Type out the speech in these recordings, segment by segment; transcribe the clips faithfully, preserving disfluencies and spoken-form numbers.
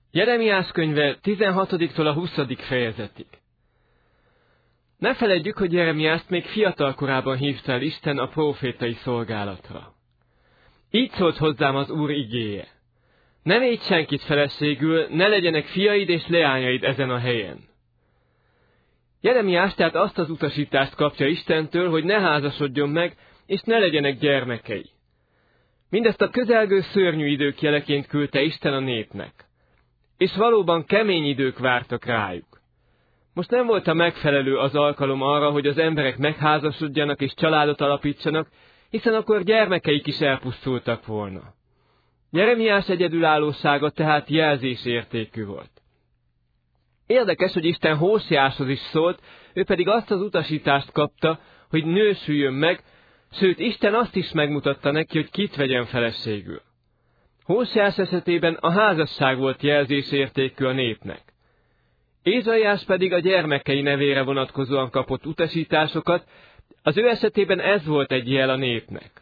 Jeremiás könyve tizenhatodiktól a huszadik fejezetig. Ne feledjük, hogy Jeremiást még fiatal korában hívta el Isten a prófétai szolgálatra. Így szólt hozzám az Úr igéje: ne védj senkit feleségül, ne legyenek fiaid és leányaid ezen a helyen. Jeremiás tehát azt az utasítást kapja Istentől, hogy ne házasodjon meg, és ne legyenek gyermekei. Mindezt a közelgő szörnyű idők jeleként küldte Isten a népnek. És valóban kemény idők vártak rájuk. Most nem volt a megfelelő az alkalom arra, hogy az emberek megházasodjanak és családot alapítsanak, hiszen akkor gyermekeik is elpusztultak volna. Jeremiás egyedülállósága tehát jelzésértékű volt. Érdekes, hogy Isten Hóseáshoz is szólt, ő pedig azt az utasítást kapta, hogy nősüljön meg, sőt Isten azt is megmutatta neki, hogy kit vegyen feleségül. Hóseás esetében a házasság volt jelzésértékű a népnek. Ézsaiás pedig a gyermekei nevére vonatkozóan kapott utasításokat, az ő esetében ez volt egy jel a népnek.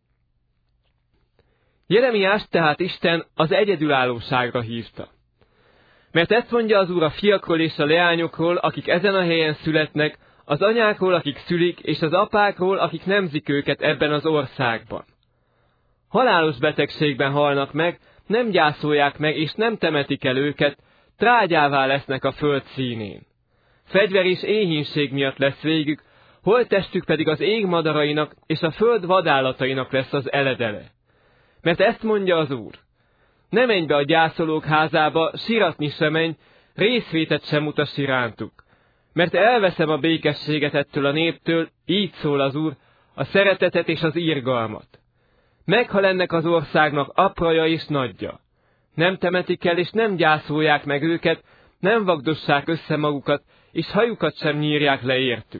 Jeremiást tehát Isten az egyedülállóságra hívta. Mert ezt mondja az Úr a fiakról és a leányokról, akik ezen a helyen születnek, az anyákról, akik szülik, és az apákról, akik nemzik őket ebben az országban. Halálos betegségben halnak meg, nem gyászolják meg, és nem temetik el őket, trágyává lesznek a föld színén. Fegyver és éhínség miatt lesz végük, holttestük pedig az ég madarainak és a föld vadállatainak lesz az eledele. Mert ezt mondja az Úr: ne menj be a gyászolók házába, siratni se menj, részvétet sem mutass irántuk. Mert elveszem a békességet ettől a néptől, így szól az Úr, a szeretetet és az irgalmat. Meghal ennek az országnak apraja és nagyja. Nem temetik el, és nem gyászolják meg őket, nem vagdossák össze magukat, és hajukat sem nyírják le értük.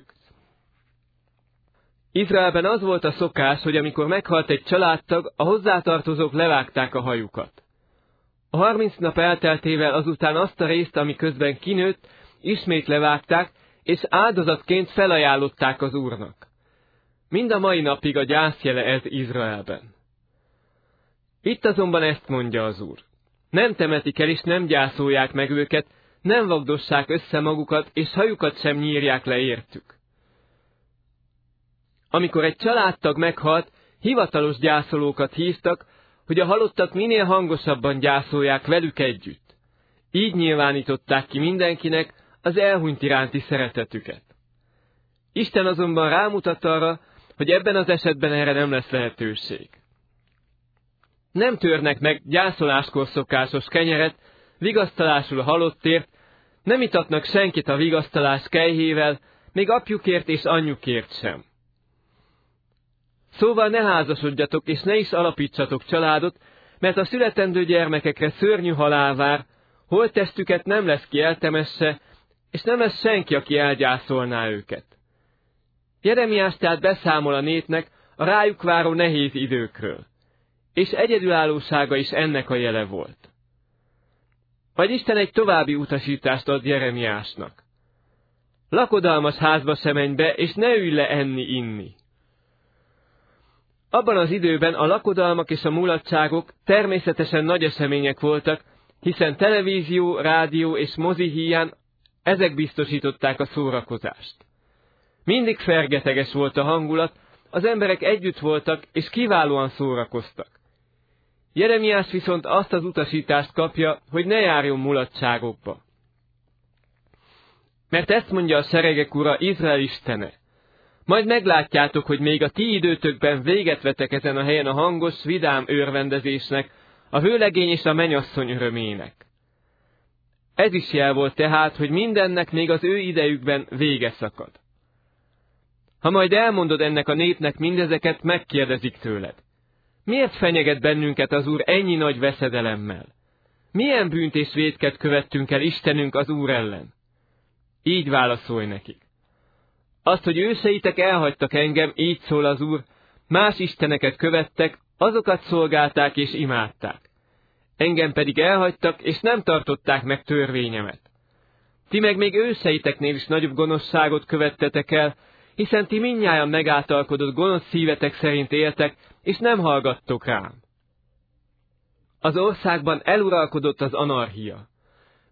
Izraelben az volt a szokás, hogy amikor meghalt egy családtag, a hozzátartozók levágták a hajukat. A harminc nap elteltével azután azt a részt, ami közben kinőtt, ismét levágták, és áldozatként felajánlották az Úrnak. Mind a mai napig a gyászjele ez Izraelben. Itt azonban ezt mondja az Úr: nem temetik el és nem gyászolják meg őket, nem vagdossák össze magukat, és hajukat sem nyírják le értük. Amikor egy családtag meghalt, hivatalos gyászolókat hívtak, hogy a halottat minél hangosabban gyászolják velük együtt. Így nyilvánították ki mindenkinek az elhunyt iránti szeretetüket. Isten azonban rámutat arra, hogy ebben az esetben erre nem lesz lehetőség. Nem törnek meg gyászoláskor szokásos kenyeret, vigasztalásul a halottért, nem itatnak senkit a vigasztalás kejhével, még apjukért és anyjukért sem. Szóval ne házasodjatok, és ne is alapítsatok családot, mert a születendő gyermekekre szörnyű halál vár, holttestüket nem lesz ki eltemesse, és nem lesz senki, aki elgyászolná őket. Jeremiás tehát beszámol a népnek a rájuk váró nehéz időkről, és egyedülállósága is ennek a jele volt. Vagy Isten egy további utasítást ad Jeremiásnak: lakodalmas házba se menj be, és ne ülj le enni-inni. Abban az időben a lakodalmak és a mulatságok természetesen nagy események voltak, hiszen televízió, rádió és mozi híján ezek biztosították a szórakozást. Mindig fergeteges volt a hangulat, az emberek együtt voltak és kiválóan szórakoztak. Jeremiás viszont azt az utasítást kapja, hogy ne járjon mulatságokba. Mert ezt mondja a seregek Ura, Izrael istene: majd meglátjátok, hogy még a ti időtökben véget vetek ezen a helyen a hangos, vidám őrvendezésnek, a vőlegény és a mennyasszony örömének. Ez is jel volt tehát, hogy mindennek még az ő idejükben vége szakad. Ha majd elmondod ennek a népnek mindezeket, megkérdezik tőled: miért fenyeget bennünket az Úr ennyi nagy veszedelemmel? Milyen bűnt és vétket követtünk el Istenünk az Úr ellen? Így válaszolj nekik: azt, hogy őseitek elhagytak engem, így szól az Úr, más isteneket követtek, azokat szolgálták és imádták. Engem pedig elhagytak, és nem tartották meg törvényemet. Ti meg még őseiteknél is nagyobb gonoszságot követtetek el, hiszen ti mindnyájan megáltalkodott gonosz szívetek szerint éltek, és nem hallgattok rám. Az országban eluralkodott az anarchia.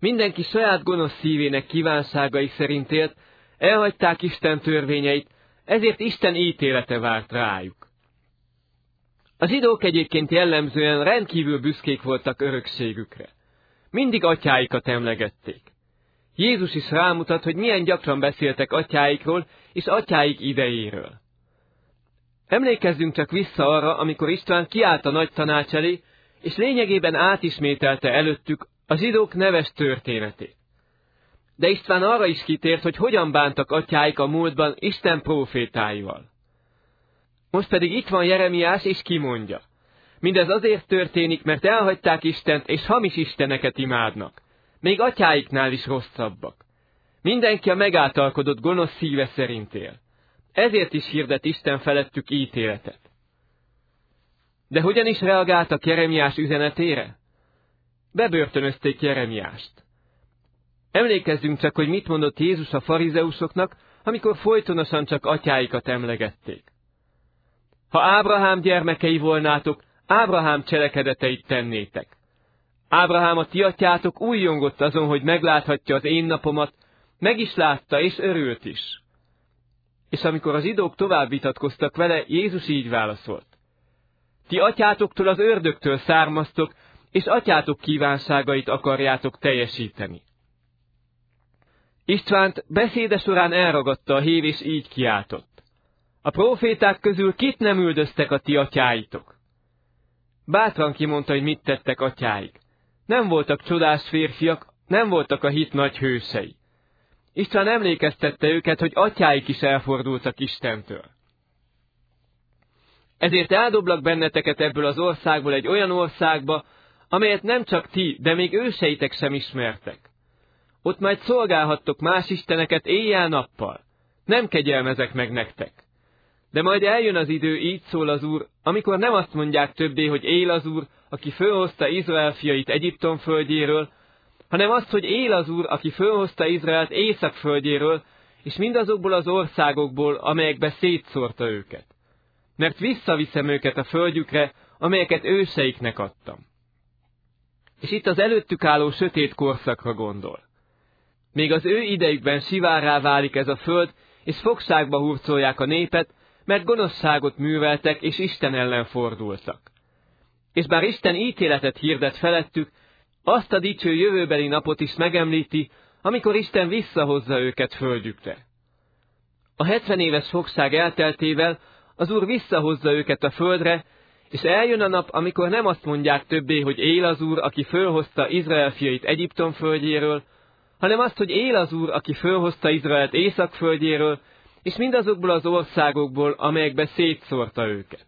Mindenki saját gonosz szívének kívánságai szerint élt, elhagyták Isten törvényeit, ezért Isten ítélete várt rájuk. A zsidók egyébként jellemzően rendkívül büszkék voltak örökségükre. Mindig atyáikat emlegették. Jézus is rámutat, hogy milyen gyakran beszéltek atyáikról és atyáik idejéről. Emlékezzünk csak vissza arra, amikor István kiállt a nagy tanács elé, és lényegében átismételte előttük a zsidók neves történetét. De István arra is kitért, hogy hogyan bántak atyáik a múltban Isten prófétáival. Most pedig itt van Jeremiás, és kimondja. Mindez azért történik, mert elhagyták Istent, és hamis isteneket imádnak. Még atyáiknál is rosszabbak. Mindenki a megáltalkodott gonosz szíve szerint él. Ezért is hirdet Isten felettük ítéletet. De hogyan is reagáltak Jeremiás üzenetére? Bebörtönözték Jeremiást. Emlékezzünk csak, hogy mit mondott Jézus a farizeusoknak, amikor folytonosan csak atyáikat emlegették. Ha Ábrahám gyermekei volnátok, Ábrahám cselekedeteit tennétek. Ábrahám, a ti atyátok újjongott azon, hogy megláthatja az én napomat, meg is látta, és örült is. És amikor a zsidók tovább vitatkoztak vele, Jézus így válaszolt. Ti atyátoktól, az ördögtől származtok, és atyátok kívánságait akarjátok teljesíteni. Istvánt beszéde során elragadta a hév, és így kiáltott. A próféták közül kit nem üldöztek a ti atyáitok? Bátran kimondta, hogy mit tettek atyáik. Nem voltak csodás férfiak, nem voltak a hit nagy hősei. István emlékeztette őket, hogy atyáik is elfordultak Istentől. Ezért eldoblak benneteket ebből az országból egy olyan országba, amelyet nem csak ti, de még őseitek sem ismertek. Ott majd szolgálhattok más isteneket éjjel-nappal. Nem kegyelmezek meg nektek. De majd eljön az idő, így szól az Úr, amikor nem azt mondják többé, hogy él az Úr, aki fölhozta Izrael fiait Egyiptom földjéről, hanem azt, hogy él az Úr, aki fölhozta Izraelt Észak földjéről, és mindazokból az országokból, amelyekbe szétszórta őket. Mert visszaviszem őket a földjükre, amelyeket őseiknek adtam. És itt az előttük álló sötét korszakra gondol. Még az ő idejükben sivárrá válik ez a föld, és fogságba hurcolják a népet, mert gonoszságot műveltek, és Isten ellen fordultak. És bár Isten ítéletet hirdet felettük, azt a dicső jövőbeli napot is megemlíti, amikor Isten visszahozza őket földjükre. A hetven éves fogság elteltével az Úr visszahozza őket a földre, és eljön a nap, amikor nem azt mondják többé, hogy él az Úr, aki fölhozta Izrael fiait Egyiptom földjéről, hanem azt, hogy él az Úr, aki fölhozta Izraelt Észak földjéről, és mindazokból az országokból, amelyekbe szétszórta őket.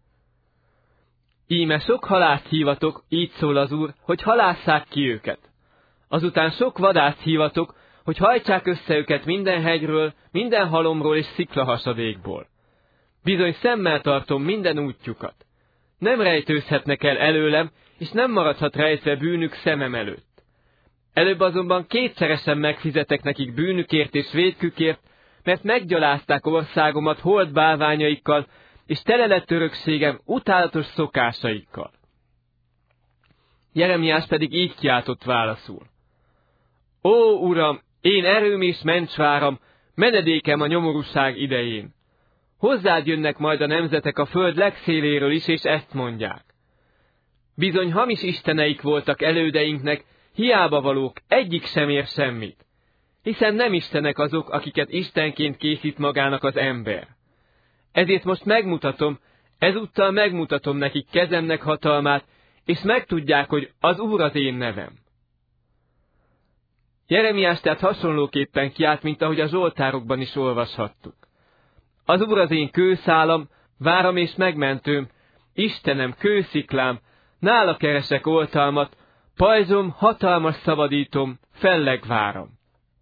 Íme sok halászt hívatok, így szól az Úr, hogy halásszák ki őket. Azután sok vadászt hívatok, hogy hajtsák össze őket minden hegyről, minden halomról és sziklahasadékból. Bizony szemmel tartom minden útjukat. Nem rejtőzhetnek el előlem, és nem maradhat rejtve bűnük szemem előtt. Előbb azonban kétszeresen megfizetek nekik bűnükért és vétkükért, mert meggyalázták országomat holt bálványaikkal, és tele lett örökségem utálatos szokásaikkal. Jeremiás pedig így kiáltott válaszul. Ó, Uram, én erőm és mencsváram, menedékem a nyomorúság idején. Hozzád jönnek majd a nemzetek a föld legszéléről is, és ezt mondják. Bizony hamis isteneik voltak elődeinknek, hiába valók, egyik sem ér semmit. Hiszen nem istenek azok, akiket istenként készít magának az ember. Ezért most megmutatom, ezúttal megmutatom nekik kezemnek hatalmát, és megtudják, hogy az Úr az én nevem. Jeremiás tehát hasonlóképpen kiált, mint ahogy a Zsoltárokban is olvashattuk. Az Úr az én kőszálam, váram és megmentőm, Istenem, kősziklám, nála keresek oltalmat, pajzsom, hatalmas szabadítom, felleg váram.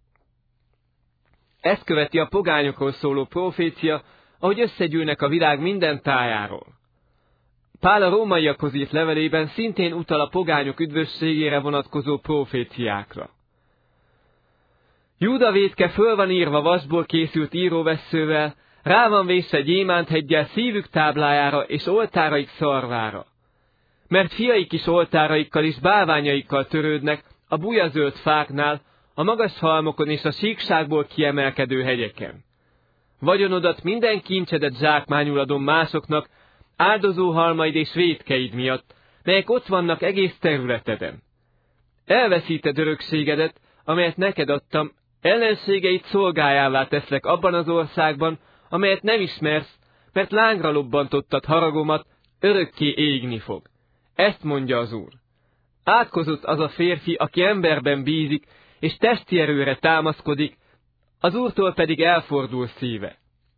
Ezt követi a pogányokról szóló profécia, ahogy összegyűlnek a világ minden tájáról. Pál a rómaiakhoz írt levelében szintén utal a pogányok üdvösségére vonatkozó proféciákra. Júda vétke föl van írva vasból készült íróvesszővel, rá van vészve gyémántheggyel szívük táblájára és oltáraik szarvára. Mert fiaik is oltáraikkal és bálványaikkal törődnek, a bujazöld fáknál, a magas halmokon és a síkságból kiemelkedő hegyeken. Vagyonodat minden kincsedet zsákmányul adom másoknak, áldozó halmaid és vétkeid miatt, melyek ott vannak egész területeden. Elveszíted örökségedet, amelyet neked adtam, ellenségeid szolgájává teszlek abban az országban, amelyet nem ismersz, mert lángra lobbantottad haragomat, örökké égni fog. Ezt mondja az Úr. Átkozott az a férfi, aki emberben bízik, és testi erőre támaszkodik, az Úrtól pedig elfordul szíve.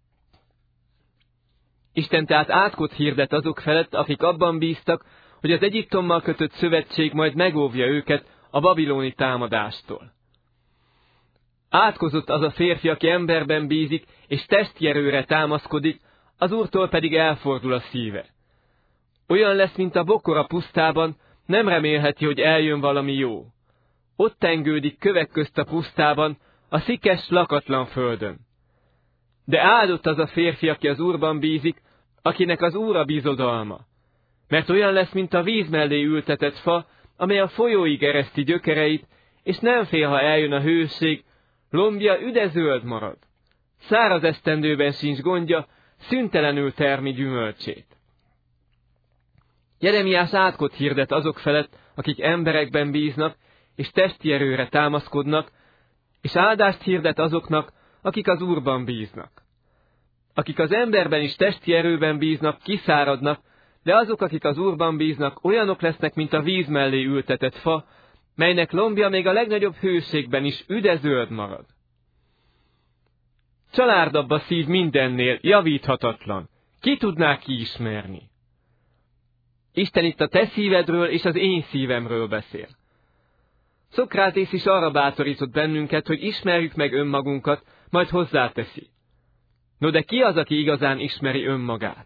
Isten tehát átkot hirdet azok felett, akik abban bíztak, hogy az Egyiptommal kötött szövetség majd megóvja őket a babiloni támadástól. Átkozott az a férfi, aki emberben bízik, és testi erőre támaszkodik, az Úrtól pedig elfordul a szíve. Olyan lesz, mint a bokor a pusztában, nem remélheti, hogy eljön valami jó. Ott tengődik kövek közt a pusztában, a szikes, lakatlan földön. De áldott az a férfi, aki az Úrban bízik, akinek az Úr a bizodalma. Mert olyan lesz, mint a víz mellé ültetett fa, amely a folyóig ereszti gyökereit, és nem fél, ha eljön a hőség, lombja üdezöld marad. Száraz esztendőben sincs gondja, szüntelenül termi gyümölcsét. Jeremiás átkot hirdet azok felett, akik emberekben bíznak, és testi erőre támaszkodnak, és áldást hirdet azoknak, akik az Úrban bíznak. Akik az emberben is testi erőben bíznak, kiszáradnak, de azok, akik az Úrban bíznak, olyanok lesznek, mint a víz mellé ültetett fa, melynek lombja még a legnagyobb hőségben is üdezöld marad. Csalárdabb a szív mindennél, javíthatatlan. Ki tudná kiismerni? Isten itt a te szívedről és az én szívemről beszél. Szokrátész is arra bátorított bennünket, hogy ismerjük meg önmagunkat, majd hozzáteszi. No de ki az, aki igazán ismeri önmagát?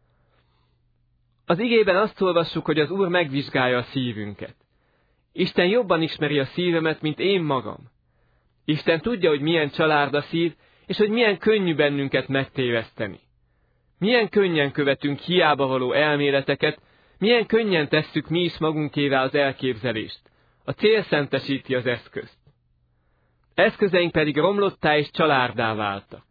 Az igében azt olvassuk, hogy az Úr megvizsgálja a szívünket. Isten jobban ismeri a szívemet, mint én magam. Isten tudja, hogy milyen család a szív, és hogy milyen könnyű bennünket megtéveszteni. Milyen könnyen követünk hiába való elméleteket, milyen könnyen tesszük mi is magunkévá az elképzelést. A cél szentesíti az eszközt. Eszközeink pedig romlottá és csalárdá váltak.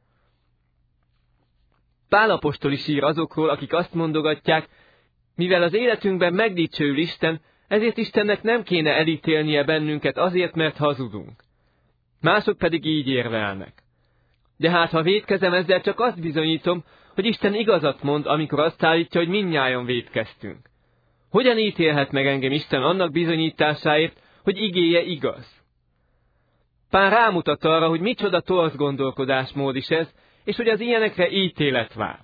Pál apostol is ír azokról, akik azt mondogatják, mivel az életünkben megdicsőül Isten, ezért Istennek nem kéne elítélnie bennünket azért, mert hazudunk. Mások pedig így érvelnek. De hát, ha vétkezem, ezzel csak azt bizonyítom, hogy Isten igazat mond, amikor azt állítja, hogy mindnyájan vétkeztünk. Hogyan ítélhet meg engem Isten annak bizonyításáért, hogy igéje igaz? Pál rámutat arra, hogy micsoda torz gondolkodásmód is ez, és hogy az ilyenekre ítélet vár.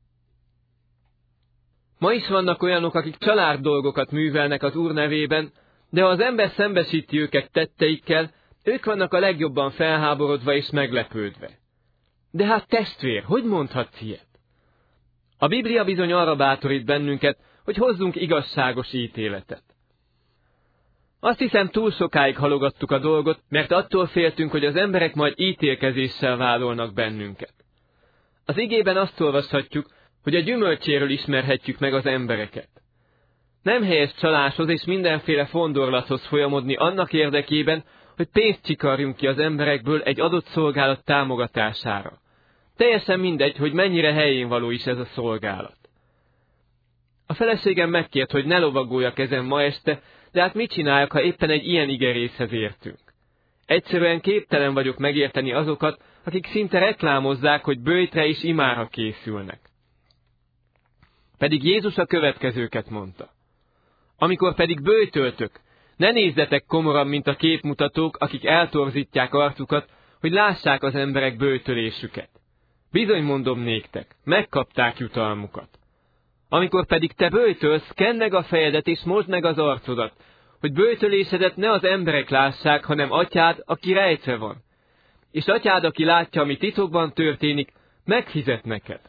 Ma is vannak olyanok, akik család dolgokat művelnek az Úr nevében, de ha az ember szembesíti őket tetteikkel, ők vannak a legjobban felháborodva és meglepődve. De hát testvér, hogy mondhatsz ilyet? A Biblia bizony arra bátorít bennünket, hogy hozzunk igazságos ítéletet. Azt hiszem, túl sokáig halogattuk a dolgot, mert attól féltünk, hogy az emberek majd ítélkezéssel vádolnak bennünket. Az igében azt olvashatjuk, hogy a gyümölcséről ismerhetjük meg az embereket. Nem helyes csaláshoz és mindenféle fondorlathoz folyamodni annak érdekében, hogy pénzt csikarjunk ki az emberekből egy adott szolgálat támogatására. Teljesen mindegy, hogy mennyire helyén való is ez a szolgálat. A feleségem megkért, hogy ne lovagoljak ezen ma este, de hát mit csináljak, ha éppen egy ilyen igerészhez értünk? Egyszerűen képtelen vagyok megérteni azokat, akik szinte reklámozzák, hogy böjtre és imára készülnek. Pedig Jézus a következőket mondta. Amikor pedig böjtöltök, ne nézzetek komoran, mint a képmutatók, akik eltorzítják arcukat, hogy lássák az emberek böjtölésüket. Bizony mondom néktek, megkapták jutalmukat. Amikor pedig te böjtölsz, kendd meg a fejedet és mosd meg az arcodat, hogy böjtölésedet ne az emberek lássák, hanem atyád, aki rejtve van. És atyád, aki látja, ami titokban történik, megfizet neked.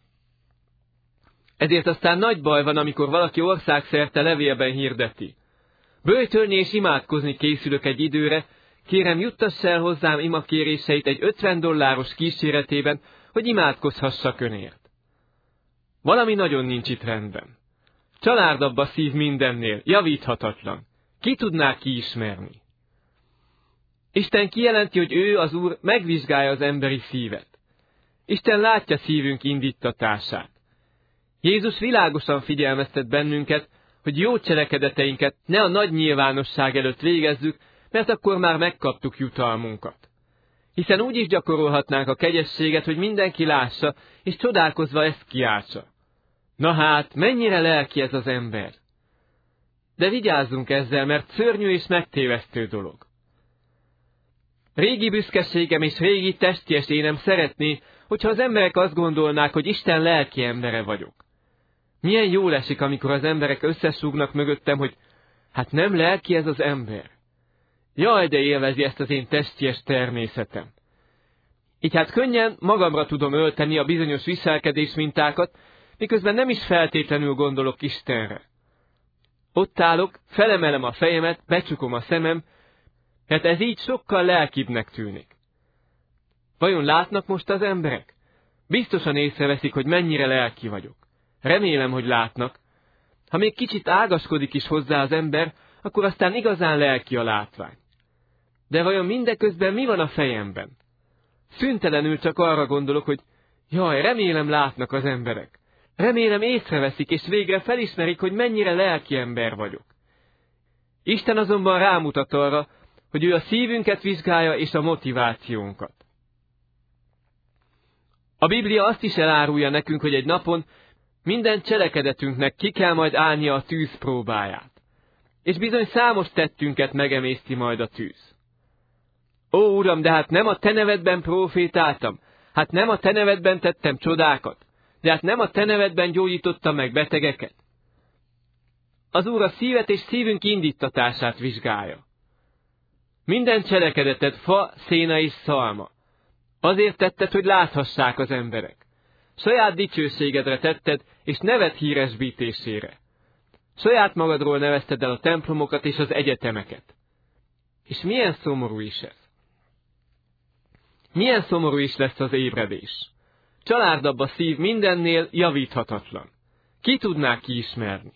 Ezért aztán nagy baj van, amikor valaki országszerte levélben hirdeti. Böjtölni és imádkozni készülök egy időre, kérem juttass el hozzám imakéréseit egy ötven dolláros kíséretében, hogy imádkozhassak önért. Valami nagyon nincs itt rendben. Csalárdabb a szív mindennél, javíthatatlan. Ki tudná kiismerni? Isten kijelenti, hogy ő, az Úr, megvizsgálja az emberi szívet. Isten látja szívünk indítatását. Jézus világosan figyelmeztet bennünket, hogy jó cselekedeteinket ne a nagy nyilvánosság előtt végezzük, mert akkor már megkaptuk jutalmunkat. Hiszen úgy is gyakorolhatnánk a kegyességet, hogy mindenki lássa, és csodálkozva ezt kiáltsa. Na hát, mennyire lelki ez az ember! De vigyázzunk ezzel, mert szörnyű és megtévesztő dolog. Régi büszkeségem és régi testies énem szeretné, hogyha az emberek azt gondolnák, hogy Isten lelki embere vagyok. Milyen jól esik, amikor az emberek összesúgnak mögöttem, hogy hát nem lelki ez az ember. Jaj, de élvezi ezt az én testies természetem. Így hát könnyen magamra tudom ölteni a bizonyos viselkedés mintákat, miközben nem is feltétlenül gondolok Istenre. Ott állok, felemelem a fejemet, becsukom a szemem, mert ez így sokkal lelkibbnek tűnik. Vajon látnak most az emberek? Biztosan észreveszik, hogy mennyire lelki vagyok. Remélem, hogy látnak. Ha még kicsit ágaskodik is hozzá az ember, akkor aztán igazán lelki a látvány. De vajon mindeközben mi van a fejemben? Szüntelenül csak arra gondolok, hogy jaj, remélem látnak az emberek. Remélem észreveszik, és végre felismerik, hogy mennyire lelki ember vagyok. Isten azonban rámutat arra, hogy ő a szívünket vizsgálja és a motivációnkat. A Biblia azt is elárulja nekünk, hogy egy napon minden cselekedetünknek ki kell majd állnia a tűz próbáját. És bizony számos tettünket megemészti majd a tűz. Ó, Uram, de hát nem a te nevedben profétáltam, hát nem a te nevedben tettem csodákat, de hát nem a te nevedben gyógyítottam meg betegeket. Az Úr a szívet és szívünk indítatását vizsgálja. Minden cselekedeted fa, széna és szalma. Azért tetted, hogy láthassák az emberek. Saját dicsőségedre tetted, és neved híresbítésére. Saját magadról nevezted el a templomokat és az egyetemeket. És milyen szomorú is ez. Milyen szomorú is lesz az ébredés. Csalárdabb a szív mindennél javíthatatlan. Ki tudná kiismerni?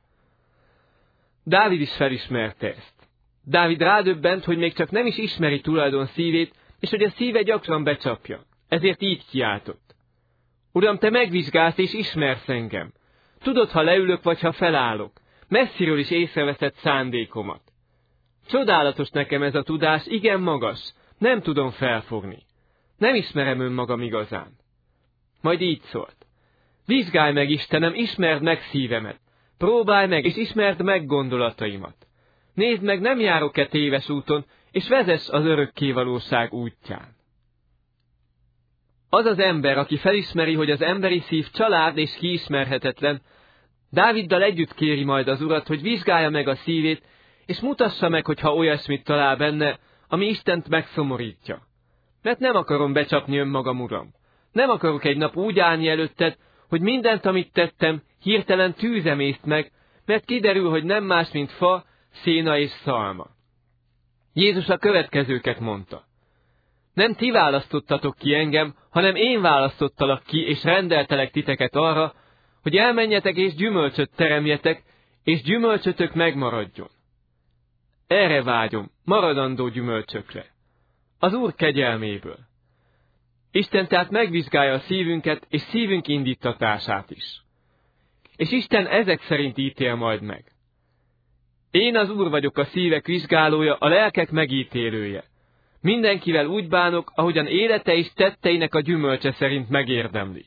Dávid is felismerte ezt. Dávid rádöbbent, hogy még csak nem is ismeri tulajdon szívét, és hogy a szíve gyakran becsapja. Ezért így kiáltott. Uram, te megvizsgálsz és ismersz engem. Tudod, ha leülök vagy ha felállok. Messziről is észreveszed szándékomat. Csodálatos nekem ez a tudás, igen magas. Nem tudom felfogni. Nem ismerem önmagam igazán. Majd így szólt. Vizsgálj meg, Istenem, ismerd meg szívemet. Próbálj meg, és ismerd meg gondolataimat. Nézd meg, nem járok-e téves úton, és vezess az örökkévalóság útján. Az az ember, aki felismeri, hogy az emberi szív család és kiismerhetetlen, Dáviddal együtt kéri majd az Urat, hogy vizsgálja meg a szívét, és mutassa meg, hogyha olyasmit talál benne, ami Istent megszomorítja. Mert nem akarom becsapni önmagam, Uram. Nem akarok egy nap úgy állni előtted, hogy mindent, amit tettem, hirtelen tűz emészt meg, mert kiderül, hogy nem más, mint fa, széna és szalma. Jézus a következőket mondta. Nem ti választottatok ki engem, hanem én választottalak ki, és rendeltelek titeket arra, hogy elmenjetek és gyümölcsöt teremjetek, és gyümölcsötök megmaradjon. Erre vágyom, maradandó gyümölcsökre. Az Úr kegyelméből. Isten tehát megvizsgálja a szívünket, és szívünk indítatását is. És Isten ezek szerint ítél majd meg. Én az Úr vagyok, a szívek vizsgálója, a lelkek megítélője. Mindenkivel úgy bánok, ahogyan élete és tetteinek a gyümölcse szerint megérdemli.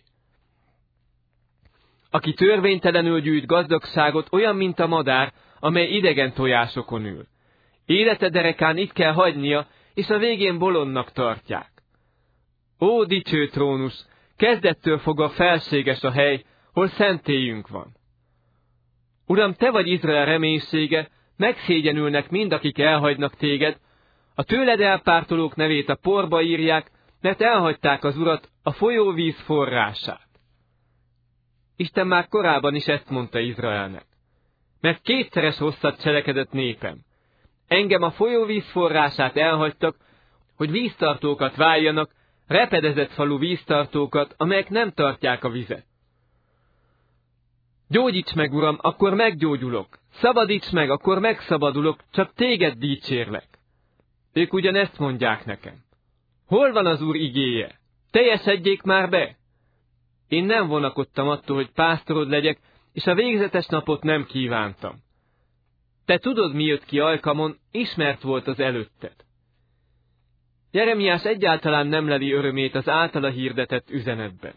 Aki törvénytelenül gyűjt gazdagságot, olyan, mint a madár, amely idegen tojásokon ül. Élete derekán itt kell hagynia, és a végén bolondnak tartják. Ó, dicső trónusz, kezdettől fogva felséges a hely, hol szentélyünk van. Uram, te vagy Izrael reménysége, megszégyenülnek mind, akik elhagynak téged, a tőled elpártolók nevét a porba írják, mert elhagyták az Urat, a folyóvíz forrását. Isten már korábban is ezt mondta Izraelnek. Mert kétszeres hosszat cselekedett népem. Engem a folyóvíz forrását elhagytak, hogy víztartókat váljanak, repedezett falu víztartókat, amelyek nem tartják a vizet. Gyógyíts meg, Uram, akkor meggyógyulok. Szabadíts meg, akkor megszabadulok, csak téged dicsérlek. Ők ugyanezt mondják nekem. Hol van az Úr igéje? Teljesedjék már be! Én nem vonakodtam attól, hogy pásztorod legyek, és a végzetes napot nem kívántam. Te tudod, mi jött ki ajkamon, ismert volt az előtted. Jeremiás egyáltalán nem leli örömét az általa hirdetett üzenetben.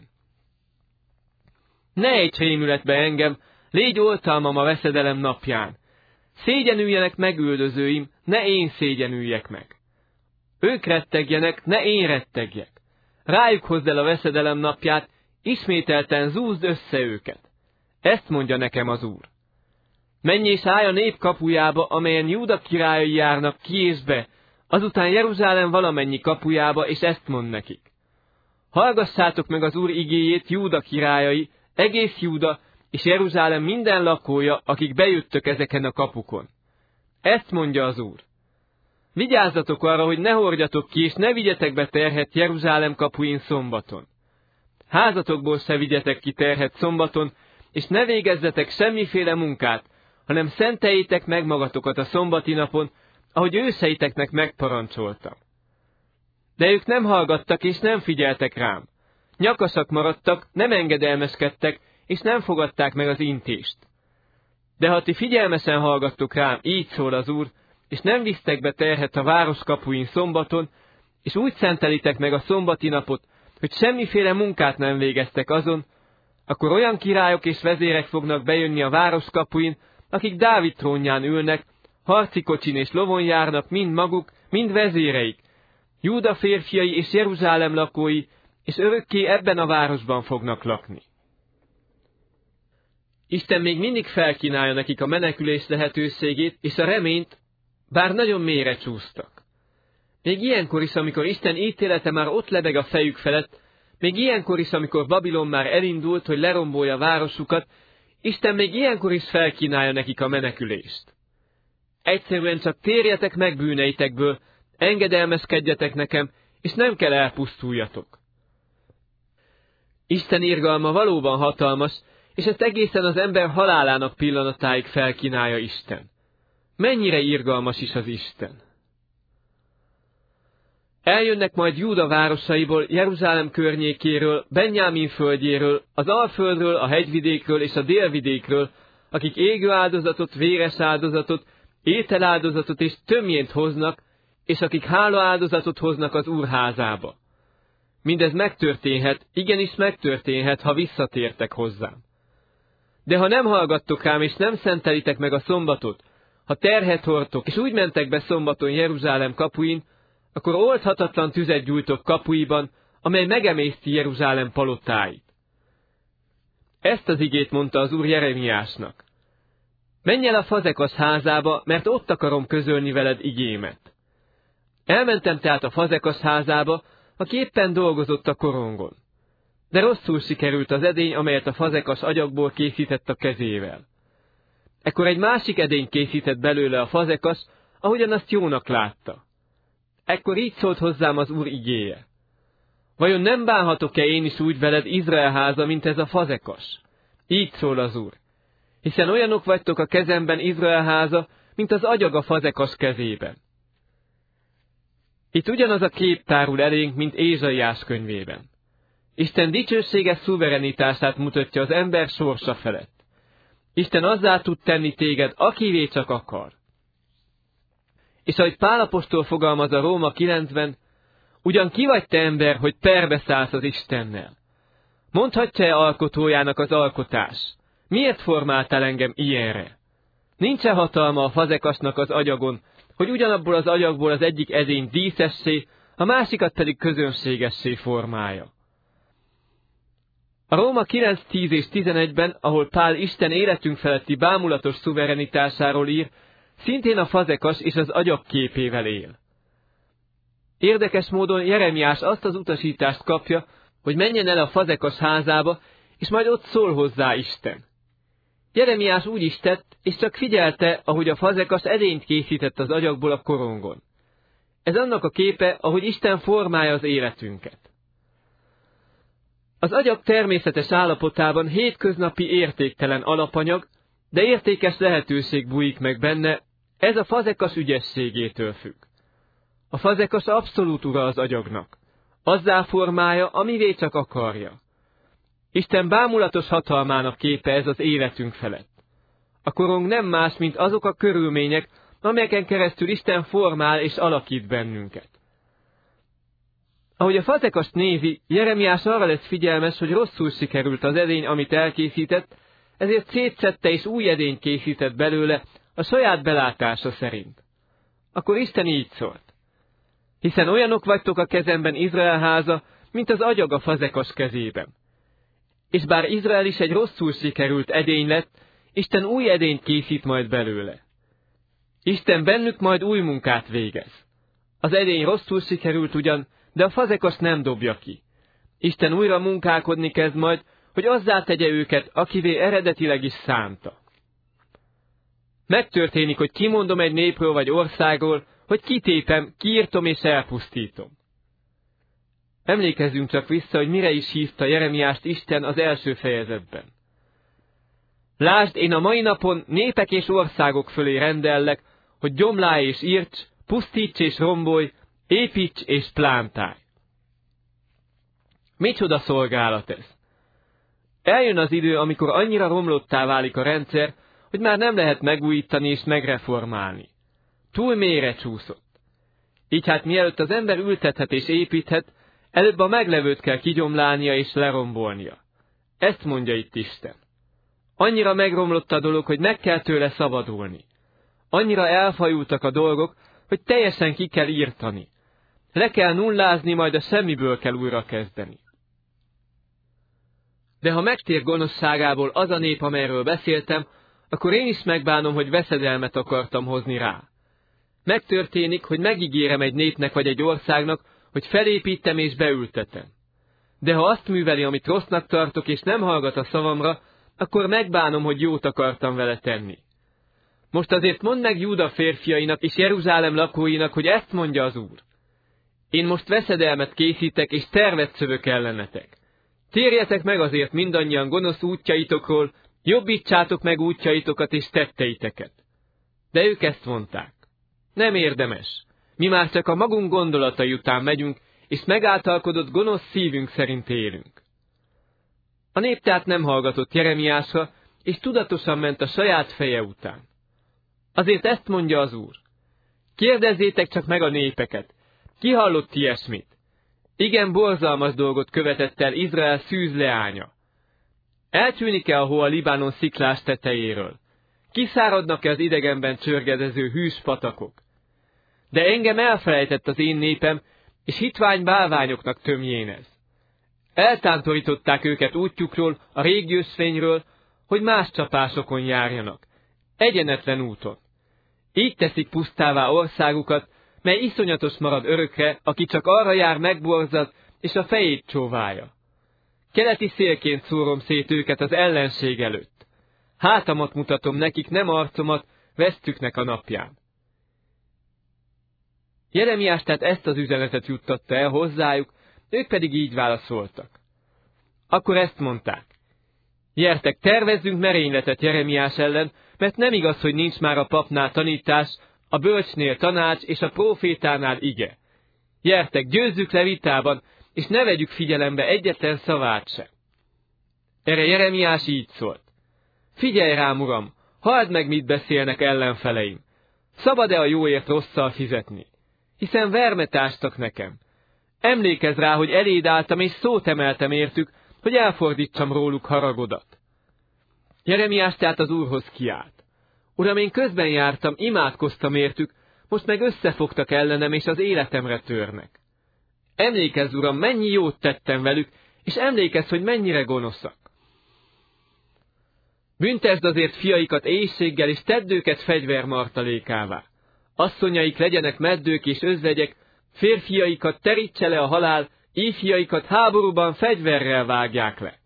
Ne ejts rémületbe engem, légy oltalmam a veszedelem napján. Szégyenüljenek megüldözőim, ne én szégyenüljek meg. Ők rettegjenek, ne én rettegjek. Rájuk hozd el a veszedelem napját, ismételten zúzd össze őket. Ezt mondja nekem az Úr. Menj és állj a nép kapujába, amelyen Júda királyai járnak ki és be, azután Jeruzsálem valamennyi kapujába, és ezt mond nekik. Hallgassátok meg az Úr igéjét, Júda királyai, egész Júda és Jeruzsálem minden lakója, akik bejöttök ezeken a kapukon. Ezt mondja az Úr. Vigyázzatok arra, hogy ne hordjatok ki, és ne vigyetek be terhet Jeruzsálem kapuin szombaton. Házatokból se vigyetek ki terhet szombaton, és ne végezzetek semmiféle munkát, hanem szenteljétek meg magatokat a szombati napon, ahogy őseiteknek megparancsoltam. De ők nem hallgattak, és nem figyeltek rám. Nyakasak maradtak, nem engedelmeskedtek, és nem fogadták meg az intést. De ha ti figyelmesen hallgattok rám, így szól az Úr, és nem visztek be terhet a város kapuin szombaton, és úgy szentelitek meg a szombati napot, hogy semmiféle munkát nem végeztek azon, akkor olyan királyok és vezérek fognak bejönni a város kapuin, akik Dávid trónján ülnek, harci kocsin és lovon járnak, mind maguk, mind vezéreik, Júda férfiai és Jeruzsálem lakói, és örökké ebben a városban fognak lakni. Isten még mindig felkínálja nekik a menekülés lehetőségét és a reményt, bár nagyon mélyre csúsztak. Még ilyenkor is, amikor Isten ítélete már ott lebeg a fejük felett, még ilyenkor is, amikor Babilon már elindult, hogy lerombolja a városukat, Isten még ilyenkor is felkínálja nekik a menekülést. Egyszerűen csak térjetek meg bűneitekből, engedelmeskedjetek nekem, és nem kell elpusztuljatok. Isten irgalma valóban hatalmas, és ezt egészen az ember halálának pillanatáig felkínálja Isten. Mennyire irgalmas is az Isten! Eljönnek majd Júda városaiból, Jeruzsálem környékéről, Benjámin földjéről, az Alföldről, a hegyvidékről és a délvidékről, akik égő áldozatot, véres áldozatot, ételáldozatot és tömjént hoznak, és akik hálaáldozatot hoznak az Úr házába. Mindez megtörténhet, igenis megtörténhet, ha visszatértek hozzám. De ha nem hallgattok rám, és nem szentelitek meg a szombatot, ha terhet hordtok, és úgy mentek be szombaton Jeruzsálem kapuin, akkor oldhatatlan tüzet gyújtok kapuiban, amely megemészti Jeruzsálem palotáit. Ezt az igét mondta az Úr Jeremiásnak. Menj el a Fazekas házába, mert ott akarom közölni veled igémet. Elmentem tehát a Fazekas házába, aki éppen dolgozott a korongon. De rosszul sikerült az edény, amelyet a Fazekas agyagból készített a kezével. Ekkor egy másik edény készített belőle a Fazekas, ahogyan azt jónak látta. Ekkor így szólt hozzám az Úr igéje. Vajon nem bánhatok-e én is úgy veled, Izrael háza, mint ez a Fazekas? Így szól az Úr. Hiszen olyanok vagytok a kezemben, Izrael háza, mint az agyag a Fazekas kezében. Itt ugyanaz a kép tárul elénk, mint Ézsaiás könyvében. Isten dicsőséges szuverenitását mutatja az ember sorsa felett. Isten azzá tud tenni téged, akivé csak akar. És ahogy Pál apostol fogalmaz a Róma kilencben, ugyan ki vagy te ember, hogy perbe szállsz az Istennel? Mondhatja-e alkotójának az alkotás? Miért formáltál engem ilyenre? Nincs-e hatalma a Fazekasnak az agyagon, hogy ugyanabból az agyagból az egyik edény díszessé, a másikat pedig közönségessé formálja? A Róma kilenc, tíz és tizenegyben, ahol Pál Isten életünk feletti bámulatos szuverenitásáról ír, szintén a Fazekas és az agyak képével él. Érdekes módon Jeremiás azt az utasítást kapja, hogy menjen el a Fazekas házába, és majd ott szól hozzá Isten. Jeremiás úgy is tett, és csak figyelte, ahogy a Fazekas edényt készített az agyagból a korongon. Ez annak a képe, ahogy Isten formálja az életünket. Az agyag természetes állapotában hétköznapi értéktelen alapanyag, de értékes lehetőség bújik meg benne, ez a Fazekas ügyességétől függ. A fazekas abszolút ura az agyagnak. Azzá formálja, amivé csak akarja. Isten bámulatos hatalmának képe ez az életünk felett. A korong nem más, mint azok a körülmények, amelyeken keresztül Isten formál és alakít bennünket. Ahogy a fazekast nézi, Jeremiás arra lesz figyelmes, hogy rosszul sikerült az edény, amit elkészített, ezért szétszedte és új edényt készített belőle a saját belátása szerint. Akkor Isten így szólt: hiszen olyanok vagytok a kezemben, Izrael háza, mint az agyag a fazekas kezében. És bár Izrael is egy rosszul sikerült edény lett, Isten új edényt készít majd belőle. Isten bennük majd új munkát végez. Az edény rosszul sikerült ugyan, de a fazekas nem dobja ki. Isten újra munkálkodni kezd majd, hogy azzá tegye őket, akivé eredetileg is szánta. Megtörténik, hogy kimondom egy népről vagy országról, hogy kitépem, kiírtom és elpusztítom. Emlékezzünk csak vissza, hogy mire is hívta Jeremiást Isten az első fejezetben. Lásd, én a mai napon népek és országok fölé rendellek, hogy gyomlálj és írts, pusztíts és rombolj, építs és plántálj. Micsoda szolgálat ez! Eljön az idő, amikor annyira romlottá válik a rendszer, hogy már nem lehet megújítani és megreformálni. Túl mélyre csúszott. Így hát mielőtt az ember ültethet és építhet, előbb a meglevőt kell kigyomlálnia és lerombolnia. Ezt mondja itt Isten. Annyira megromlott a dolog, hogy meg kell tőle szabadulni. Annyira elfajultak a dolgok, hogy teljesen ki kell írtani. Le kell nullázni, majd a semmiből kell újra kezdeni. De ha megtér gonoszságából az a nép, amelyről beszéltem, akkor én is megbánom, hogy veszedelmet akartam hozni rá. Megtörténik, hogy megígérem egy népnek vagy egy országnak, hogy felépítem és beültetem. De ha azt műveli, amit rossznak tartok, és nem hallgat a szavamra, akkor megbánom, hogy jót akartam vele tenni. Most azért mondd meg Júda férfiainak és Jeruzsálem lakóinak, hogy ezt mondja az Úr. Én most veszedelmet készítek, és tervet szövök ellenetek. Térjetek meg azért mindannyian gonosz útjaitokról, jobbítsátok meg útjaitokat és tetteiteket. De ők ezt mondták. Nem érdemes. Mi már csak a magunk gondolatai után megyünk, és megáltalkodott gonosz szívünk szerint élünk. A nép tehát nem hallgatott Jeremiásra, és tudatosan ment a saját feje után. Azért ezt mondja az Úr. Kérdezzétek csak meg a népeket. Ki hallott ilyesmit? Igen, borzalmas dolgot követett el Izrael szűz leánya. Eltűnik-e a hó a Libanon sziklás tetejéről? Kiszáradnak-e az idegenben csörgedező hűs patakok? De engem elfelejtett az én népem, és hitvány bálványoknak tömjénez. Eltántorították őket útjukról, a régiösvényről, hogy más csapásokon járjanak, egyenetlen úton. Így teszik pusztává országukat, mely iszonyatos marad örökre, aki csak arra jár, megborzad, és a fejét csóválja. Keleti szélként szúrom szét őket az ellenség előtt. Hátamat mutatom nekik, nem arcomat, vesztüknek a napján. Jeremiás tehát ezt az üzenetet juttatta el hozzájuk, ők pedig így válaszoltak. Akkor ezt mondták. Gyertek, tervezzünk merényletet Jeremiás ellen, mert nem igaz, hogy nincs már a papnál tanítás, a bölcsnél tanács és a prófétánál ige. Gyertek, győzzük le vitában, és ne vegyük figyelembe egyetlen szavát se. Erre Jeremiás így szólt. Figyelj rám, uram, halld meg, mit beszélnek ellenfeleim. Szabad-e a jóért rosszal fizetni? Hiszen vermet ástak nekem. Emlékezz rá, hogy eléd álltam, és szót emeltem értük, hogy elfordítsam róluk haragodat. Jeremiás tehát az Úrhoz kiált. Uram, én közben jártam, imádkoztam értük, most meg összefogtak ellenem, és az életemre törnek. Emlékezz, Uram, mennyi jót tettem velük, és emlékezz, hogy mennyire gonoszak. Büntesd azért fiaikat éhséggel, és tedd őket fegyvermartalékává. Asszonyaik legyenek meddők és özvegyek, férfiaikat terítse le a halál, ifjaikat háborúban fegyverrel vágják le.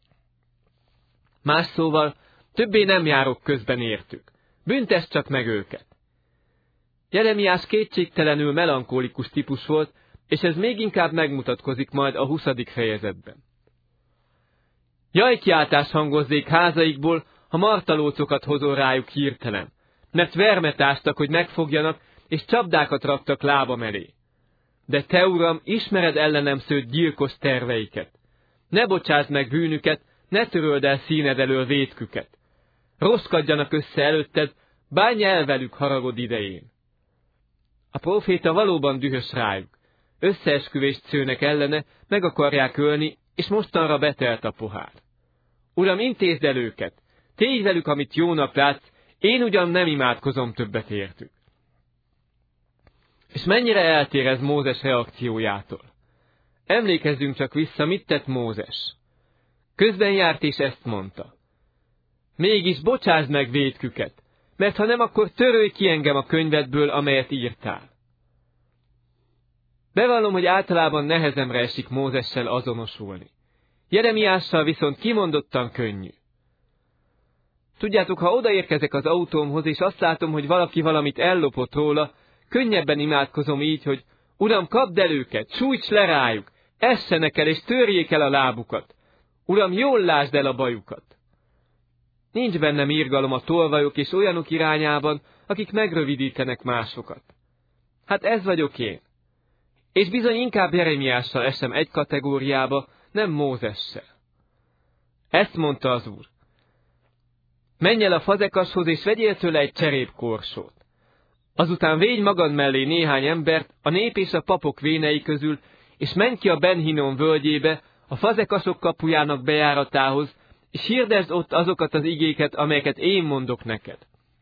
Más szóval, többé nem járok közben értük. Büntesd csak meg őket. Jeremiás kétségtelenül melankólikus típus volt, és ez még inkább megmutatkozik majd a huszadik fejezetben. Jajkiáltás hangozzék házaikból, ha martalócokat hozol rájuk hirtelen, mert vermet ástak, hogy megfogjanak, és csapdákat raktak lábam elé. De te, Uram, ismered ellenem szőtt gyilkos terveiket. Ne bocsásd meg bűnüket, ne töröld el színed elől vétküket. Rosszkadjanak össze előtted, bánj el velük haragod idején. A próféta valóban dühös rájuk. Összeesküvést szőnek ellene, meg akarják ölni, és mostanra betelt a pohár. Uram, intézd el őket, tégy velük, amit jónak látsz, én ugyan nem imádkozom többet értük. És mennyire eltér ez Mózes reakciójától? Emlékezzünk csak vissza, mit tett Mózes. Közben járt és ezt mondta. Mégis bocsásd meg vétküket, mert ha nem, akkor törölj ki engem a könyvedből, amelyet írtál. Bevallom, hogy általában nehezemre esik Mózessel azonosulni. Jeremiással viszont kimondottan könnyű. Tudjátok, ha odaérkezek az autómhoz, és azt látom, hogy valaki valamit ellopott róla, könnyebben imádkozom így, hogy Uram, kapd el őket, sújts le rájuk, essenek el és törjék el a lábukat. Uram, jól lásd el a bajukat. Nincs bennem irgalom a tolvajok és olyanok irányában, akik megrövidítenek másokat. Hát ez vagyok én. És bizony inkább Jeremiással esem egy kategóriába, nem Mózessel. Ezt mondta az Úr. Menj el a fazekashoz, és vegyél tőle egy cserépkorsót. Azután védj magad mellé néhány embert, a nép és a papok vénei közül, és menj ki a Ben Hinnom völgyébe, a fazekasok kapujának bejáratához, és hirdesd ott azokat az igéket, amelyeket én mondok neked.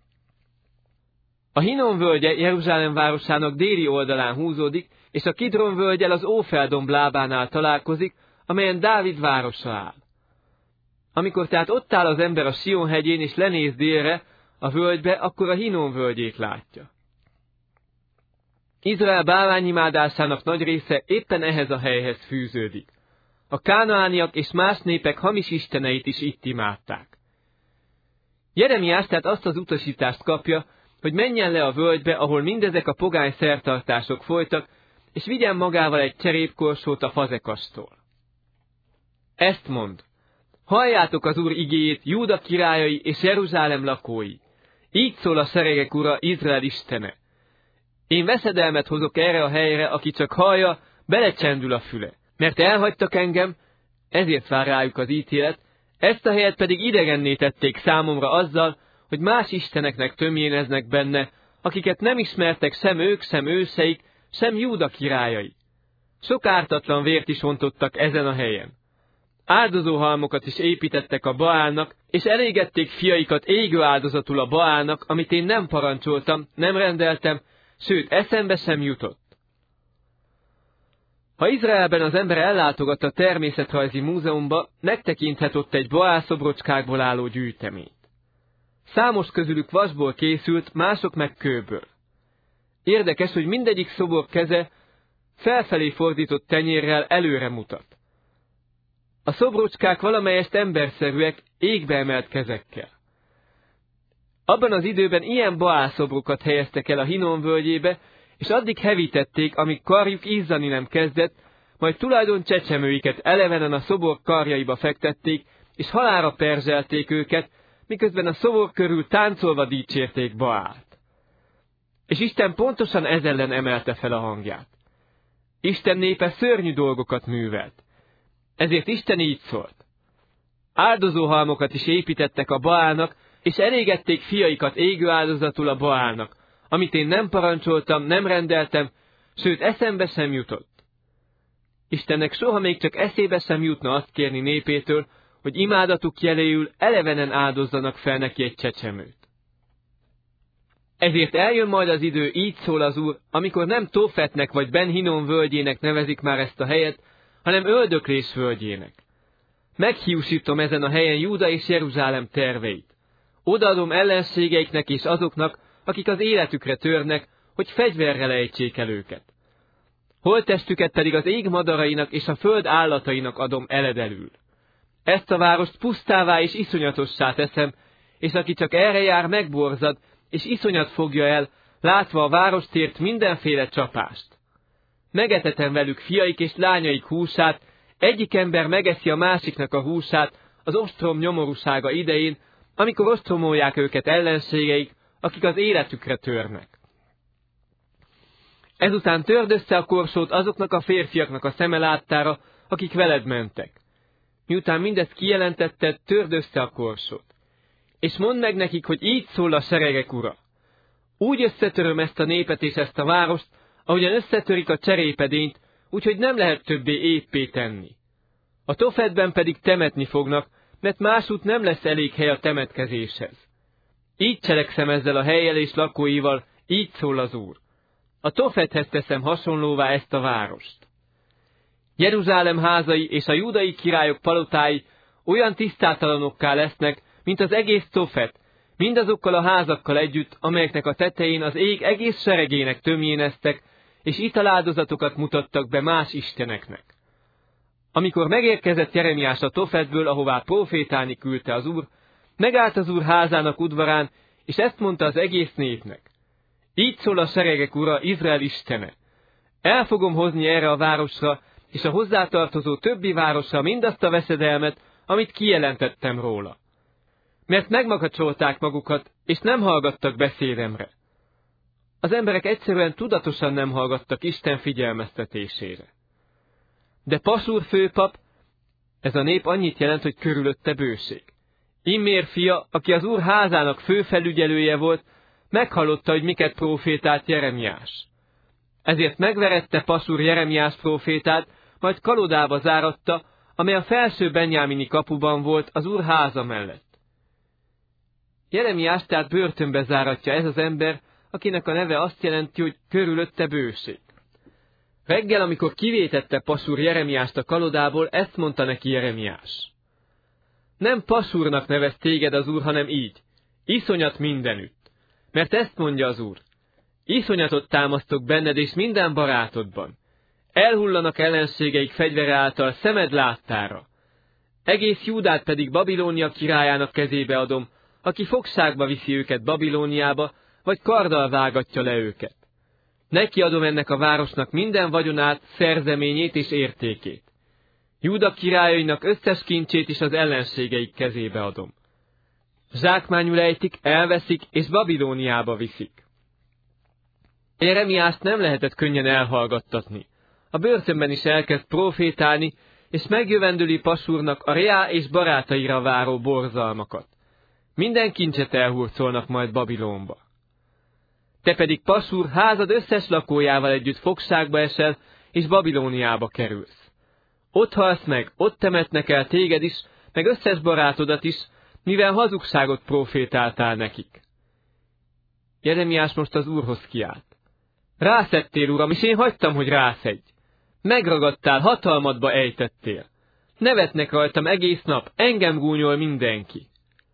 A Hinnom völgye Jeruzsálem városának déli oldalán húzódik, és a Kidron völgyel az Ófeldomb lábánál találkozik, amelyen Dávid városa áll. Amikor tehát ott áll az ember a Sion hegyén, és lenéz délre, a völgybe, akkor a Hinnom völgyét látja. Izrael bálványimádásának nagy része éppen ehhez a helyhez fűződik. A kánaániak és más népek hamis isteneit is itt imádták. Jeremiás tehát azt az utasítást kapja, hogy menjen le a völgybe, ahol mindezek a pogány szertartások folytak, és vigyen magával egy cserépkorsót a fazekastól. Ezt mond: halljátok az Úr igéjét, Júda királyai és Jeruzsálem lakói. Így szól a seregek Ura, Izrael istene. Én veszedelmet hozok erre a helyre, aki csak hallja, belecsendül a füle. Mert elhagytak engem, ezért vár rájuk az ítélet, ezt a helyet pedig idegenné tették számomra azzal, hogy más isteneknek tömjéneznek benne, akiket nem ismertek sem ők, sem őseik, sem Júda királyai. Sok ártatlan vért is ontottak ezen a helyen. Áldozóhalmokat is építettek a Baálnak, és elégették fiaikat égő áldozatul a Baálnak, amit én nem parancsoltam, nem rendeltem, sőt, eszembe sem jutott. Ha Izraelben az ember ellátogat a természetrajzi múzeumba, megtekinthet ott egy Baál szobrocskákból álló gyűjteményt. Számos közülük vasból készült, mások meg kőből. Érdekes, hogy mindegyik szobor keze felfelé fordított tenyérrel előre mutat. A szobrocskák valamelyest emberszerűek, égbe emelt kezekkel. Abban az időben ilyen Baál szobrokat helyeztek el a Hinnom völgyébe, és addig hevítették, amíg karjuk izzani nem kezdett, majd tulajdon csecsemőiket elevenen a szobor karjaiba fektették, és halálra perzselték őket, miközben a szobor körül táncolva dicsérték Baált. És Isten pontosan ez ellen emelte fel a hangját. Isten népe szörnyű dolgokat művelt. Ezért Isten így szólt: áldozóhalmokat is építettek a Baálnak, és elégették fiaikat égő áldozatul a Baálnak, amit én nem parancsoltam, nem rendeltem, sőt eszembe sem jutott. Istennek soha még csak eszébe sem jutna azt kérni népétől, hogy imádatuk jeléül elevenen áldozzanak fel neki egy csecsemőt. Ezért eljön majd az idő, így szól az Úr, amikor nem Tófetnek vagy Ben Hinnom völgyének nevezik már ezt a helyet, hanem öldöklés völgyének. Meghiúsítom ezen a helyen Júda és Jeruzsálem terveit. Odaadom ellenségeiknek és azoknak, akik az életükre törnek, hogy fegyverrel ejtsék el őket. Holttestüket pedig az ég madarainak és a föld állatainak adom eledelül. Ezt a várost pusztává és iszonyatossá teszem, és aki csak erre jár, megborzad, és iszonyat fogja el, látva a várostért mindenféle csapást. Megetetem velük fiaik és lányaik húsát, egyik ember megeszi a másiknak a húsát az ostrom nyomorúsága idején, amikor ostromolják őket ellenségeik, akik az életükre törnek. Ezután törd össze a korsót azoknak a férfiaknak a szeme láttára, akik veled mentek. Miután mindezt kijelentetted, törd össze a korsót. És mondd meg nekik, hogy így szól a seregek ura. Úgy összetöröm ezt a népet és ezt a várost, ahogyan összetörik a cserépedényt, úgyhogy nem lehet többé éppé tenni. A Tofetben pedig temetni fognak, mert másút nem lesz elég hely a temetkezéshez. Így cselekszem ezzel a hellyel és lakóival, így szól az Úr. A Tofethez teszem hasonlóvá ezt a várost. Jeruzsálem házai és a júdai királyok palotái olyan tisztátalanokká lesznek, mint az egész Tofet, mindazokkal a házakkal együtt, amelyeknek a tetején az ég egész seregének tömjéneztek, és italáldozatokat mutattak be más isteneknek. Amikor megérkezett Jeremiás a Tofetből, ahová profétálni küldte az Úr, megállt az Úr házának udvarán, és ezt mondta az egész népnek. Így szól a seregek ura, Izrael istene. El fogom hozni erre a városra, és a hozzátartozó többi városra mindazt a veszedelmet, amit kijelentettem róla. Mert megmakacsolták magukat, és nem hallgattak beszédemre. Az emberek egyszerűen tudatosan nem hallgattak Isten figyelmeztetésére. De Pasúr főpap, ez a nép annyit jelent, hogy körülötte bőség. Immér fia, aki az Úr házának főfelügyelője volt, meghallotta, hogy miket profétált Jeremiás. Ezért megverette Pasúr Jeremiás profétát, majd kalodába záratta, amely a felső benyámini kapuban volt az Úr háza mellett. Jeremiás tehát börtönbe záratja ez az ember, akinek a neve azt jelenti, hogy körülötte bőség. Reggel, amikor kivétette Pasúr Jeremiást a kalodából, ezt mondta neki Jeremiás. Nem Pasúrnak nevez téged az Úr, hanem így, iszonyat mindenütt. Mert ezt mondja az Úr, iszonyatot támasztok benned és minden barátodban. Elhullanak ellenségeik fegyvere által szemed láttára. Egész Júdát pedig Babilónia királyának kezébe adom, aki fogságba viszi őket Babilóniába, vagy karddal vágatja le őket. Neki adom ennek a városnak minden vagyonát, szerzeményét és értékét. Júda királyainak összes kincsét is az ellenségeik kezébe adom. Zsákmányul ejtik, elveszik, és Babilóniába viszik. Jeremiást nem lehetett könnyen elhallgattatni. A börtönben is elkezd profétálni, és megjövendöli Pasúrnak a reá és barátaira váró borzalmakat. Minden kincset elhurcolnak majd Babilonba. Te pedig Pasúr házad összes lakójával együtt fogságba esel, és Babilóniába kerülsz. Ott halsz meg, ott temetnek el téged is, meg összes barátodat is, mivel hazugságot profétáltál nekik. Jeremiás most az Úrhoz kiált. Rászettél, Uram, és én hagytam, hogy rászedj. Megragadtál, hatalmadba ejtettél. Nevetnek rajtam egész nap, engem gúnyol mindenki.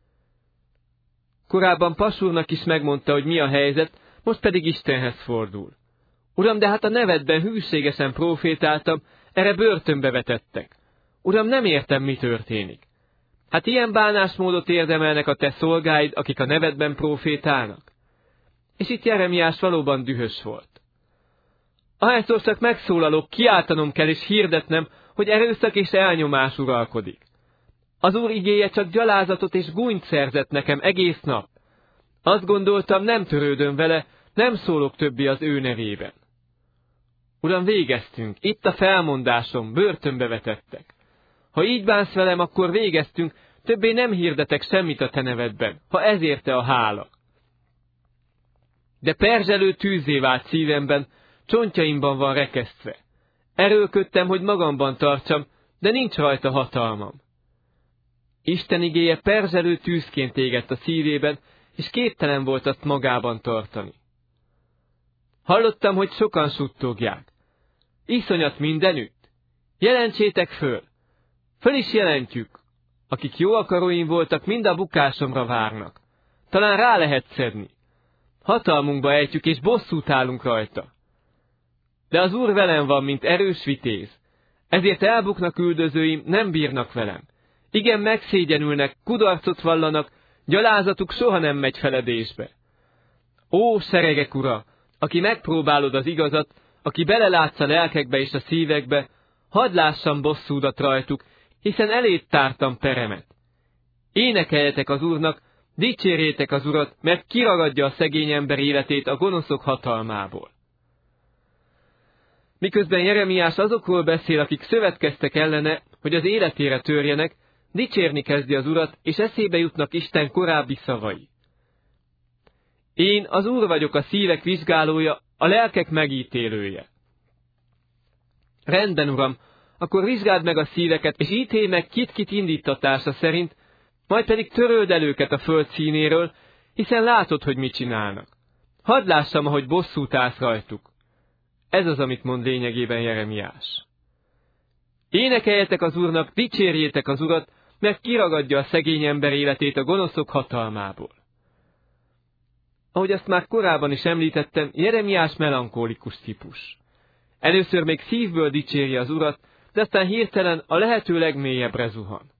Korábban Pasúrnak is megmondta, hogy mi a helyzet, most pedig Istenhez fordul. Uram, de hát a nevedben hűségesen profétáltam, erre börtönbe vetettek. Uram, nem értem, mi történik. Hát ilyen bánásmódot érdemelnek a te szolgáid, akik a nevedben profétálnak? És itt Jeremiás valóban dühös volt. Ahányszor csak megszólalok, kiáltanom kell és hirdetnem, hogy erőszak és elnyomás uralkodik. Az Úr igéje csak gyalázatot és gúnyt szerzett nekem egész nap. Azt gondoltam, nem törődöm vele, nem szólok többi az ő nevében. Uram, végeztünk, itt a felmondásom, börtönbe vetettek. Ha így bánsz velem, akkor végeztünk, többé nem hirdetek semmit a te nevedben, ha ezért te a hála. De perzselő tűzzé vált szívemben, csontjaimban van rekesztve. Erőlködtem, hogy magamban tartsam, de nincs rajta hatalmam. Isten igéje perzselő tűzként égett a szívében, és képtelen volt azt magában tartani. Hallottam, hogy sokan suttogják. Iszonyat mindenütt. Jelentsétek föl. Föl is jelentjük. Akik jó akaróim voltak, mind a bukásomra várnak. Talán rá lehet szedni. Hatalmunkba ejtjük, és bosszút állunk rajta. De az Úr velem van, mint erős vitéz. Ezért elbuknak üldözőim, nem bírnak velem. Igen, megszégyenülnek, kudarcot vallanak, gyalázatuk soha nem megy feledésbe. Ó, seregek ura, aki megpróbálod az igazat, aki belelátsz a lelkekbe és a szívekbe, hadd lássam bosszúdat rajtuk, hiszen eléd tártam peremet. Énekeljetek az Úrnak, dicsérjétek az Urat, mert kiragadja a szegény ember életét a gonoszok hatalmából. Miközben Jeremiás azokról beszél, akik szövetkeztek ellene, hogy az életére törjenek, dicsérni kezdi az Urat, és eszébe jutnak Isten korábbi szavai. Én az Úr vagyok, a szívek vizsgálója, a lelkek megítélője. Rendben, Uram, akkor vizsgáld meg a szíveket, és ítélj meg kit-kit indítatása szerint, majd pedig töröld el őket a föld színéről, hiszen látod, hogy mit csinálnak. Hadd lássam, ahogy bosszút állsz rajtuk. Ez az, amit mond lényegében Jeremiás. Énekeljetek az Úrnak, dicsérjétek az Urat, mert kiragadja a szegény ember életét a gonoszok hatalmából. Ahogy azt már korábban is említettem, Jeremiás melankólikus típus. Először még szívből dicséri az Urat, de aztán hirtelen a lehető legmélyebbre zuhan.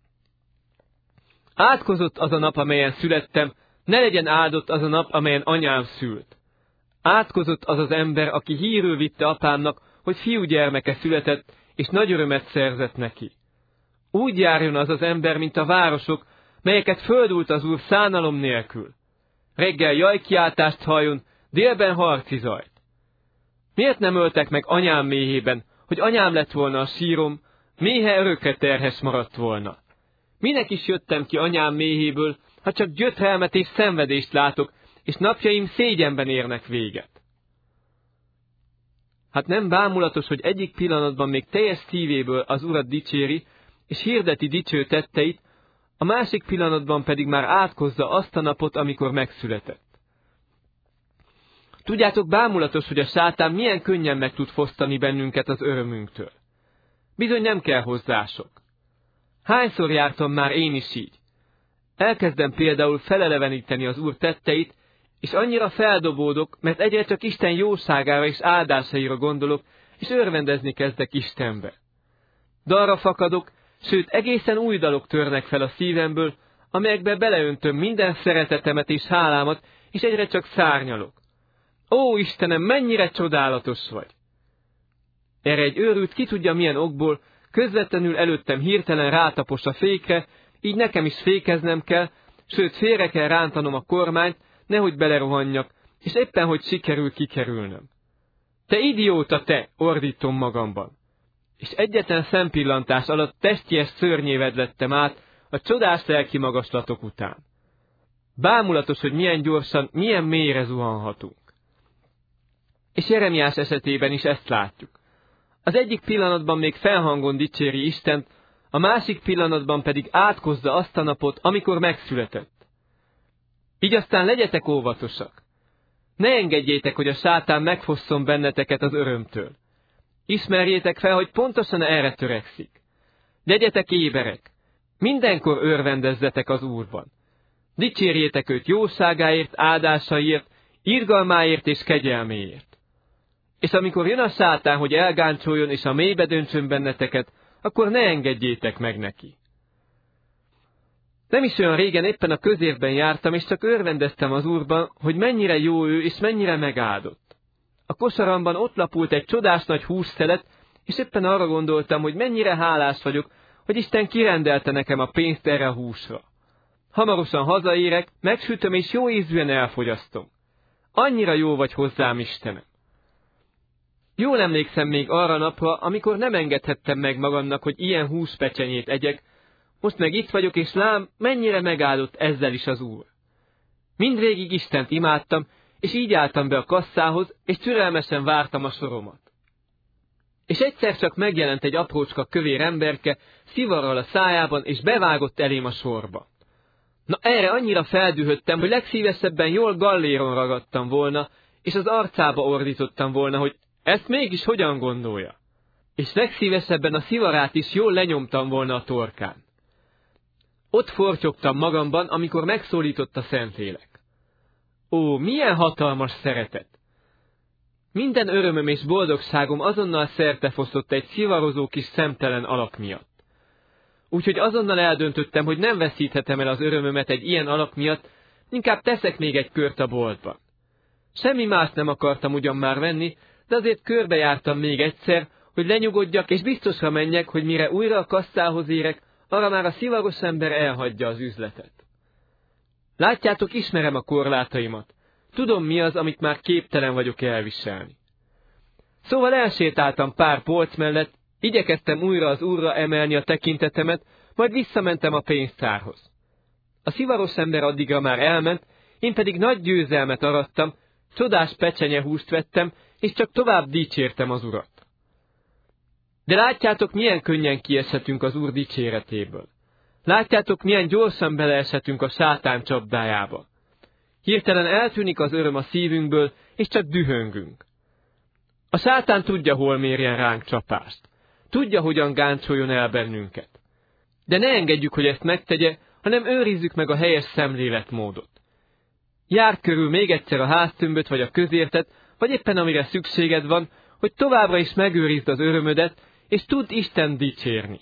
Átkozott az a nap, amelyen születtem, ne legyen áldott az a nap, amelyen anyám szült. Átkozott az az ember, aki hírül vitte apámnak, hogy fiúgyermeke született, és nagy örömet szerzett neki. Úgy járjon az az ember, mint a városok, melyeket földult az Úr szánalom nélkül. Reggel jajkiáltást halljon, délben harci zajt. Miért nem öltek meg anyám méhében, hogy anyám lett volna a sírom, méhe örökre terhes maradt volna? Minek is jöttem ki anyám méhéből, ha csak gyötrelmet és szenvedést látok, és napjaim szégyenben érnek véget? Hát nem bámulatos, hogy egyik pillanatban még teljes szívéből az Urat dicséri, és hirdeti dicső tetteit, a másik pillanatban pedig már átkozza azt a napot, amikor megszületett. Tudjátok, bámulatos, hogy a sátán milyen könnyen meg tud fosztani bennünket az örömünktől. Bizony nem kell hozzá sok. Hányszor jártam már én is így? Elkezdem például feleleveníteni az Úr tetteit, és annyira feldobódok, mert egyre csak Isten jóságára és áldásaira gondolok, és örvendezni kezdek Istenbe. Dalra fakadok, sőt egészen új dalok törnek fel a szívemből, amelyekbe beleöntöm minden szeretetemet és hálámat, és egyre csak szárnyalok. Ó, Istenem, mennyire csodálatos vagy! Erre egy őrült, ki tudja milyen okból, közvetlenül előttem hirtelen rátapos a fékre, így nekem is fékeznem kell, sőt félre kell rántanom a kormányt, nehogy belerohanjak, és éppen hogy sikerül kikerülnöm. Te idióta te, ordítom magamban. És egyetlen szempillantás alatt testjes szörnyéved lettem át a csodás lelki magaslatok után. Bámulatos, hogy milyen gyorsan, milyen mélyre zuhanhatunk. És Jeremiás esetében is ezt látjuk. Az egyik pillanatban még felhangon dicséri Istent, a másik pillanatban pedig átkozza azt a napot, amikor megszületett. Így aztán legyetek óvatosak. Ne engedjétek, hogy a sátán megfosszon benneteket az örömtől. Ismerjétek fel, hogy pontosan erre törekszik. Legyetek éberek. Mindenkor örvendezzetek az Úrban. Dicsérjétek őt jóságáért, áldásaiért, irgalmáért és kegyelméért. És amikor jön a sátán, hogy elgáncsoljon és a mélybe döntsön benneteket, akkor ne engedjétek meg neki. Nem is olyan régen éppen a közérben jártam, és csak örvendeztem az Úrban, hogy mennyire jó ő, és mennyire megáldott. A kosaramban ott lapult egy csodás nagy hússzelet, és éppen arra gondoltam, hogy mennyire hálás vagyok, hogy Isten kirendelte nekem a pénzt erre a húsra. Hamarosan hazaérek, megsütöm, és jó ízűen elfogyasztom. Annyira jó vagy hozzám, Istenem. Jól emlékszem még arra napra, amikor nem engedhettem meg magamnak, hogy ilyen húspecsenyét egyek, most meg itt vagyok, és lám, mennyire megáldott ezzel is az Úr. Mindvégig Istent imádtam, és így álltam be a kasszához, és türelmesen vártam a soromat. És egyszer csak megjelent egy aprócska kövér emberke, szivarral a szájában, és bevágott elém a sorba. Na erre annyira feldühödtem, hogy legszívesebben jól galléron ragadtam volna, és az arcába ordítottam volna, hogy ezt mégis hogyan gondolja. És legszívesebben a szivarát is jól lenyomtam volna a torkán. Ott fortyogtam magamban, amikor megszólított a Szentlélek. Ó, milyen hatalmas szeretet! Minden örömöm és boldogságom azonnal szertefosztott egy szivarozó kis szemtelen alak miatt. Úgyhogy azonnal eldöntöttem, hogy nem veszíthetem el az örömömet egy ilyen alak miatt, inkább teszek még egy kört a boltban. Semmi más nem akartam ugyan már venni, de azért körbejártam még egyszer, hogy lenyugodjak és biztosra menjek, hogy mire újra a kasszához érek, arra már a szivaros ember elhagyja az üzletet. Látjátok, ismerem a korlátaimat. Tudom, mi az, amit már képtelen vagyok elviselni. Szóval elsétáltam pár polc mellett, igyekeztem újra az Úrra emelni a tekintetemet, majd visszamentem a pénztárhoz. A szivaros ember addigra már elment, én pedig nagy győzelmet arattam, csodás pecsenyehúst vettem, és csak tovább dicsértem az Urat. De látjátok, milyen könnyen kieshetünk az Úr dicséretéből. Látjátok, milyen gyorsan beleeshetünk a sátán csapdájába. Hirtelen eltűnik az öröm a szívünkből, és csak dühöngünk. A sátán tudja, hol mérjen ránk csapást. Tudja, hogyan gáncsoljon el bennünket. De ne engedjük, hogy ezt megtegye, hanem őrizzük meg a helyes szemléletmódot. Járd körül még egyszer a háztömböt vagy a közértet, vagy éppen amire szükséged van, hogy továbbra is megőrizd az örömödet, és tudd Isten dicsérni.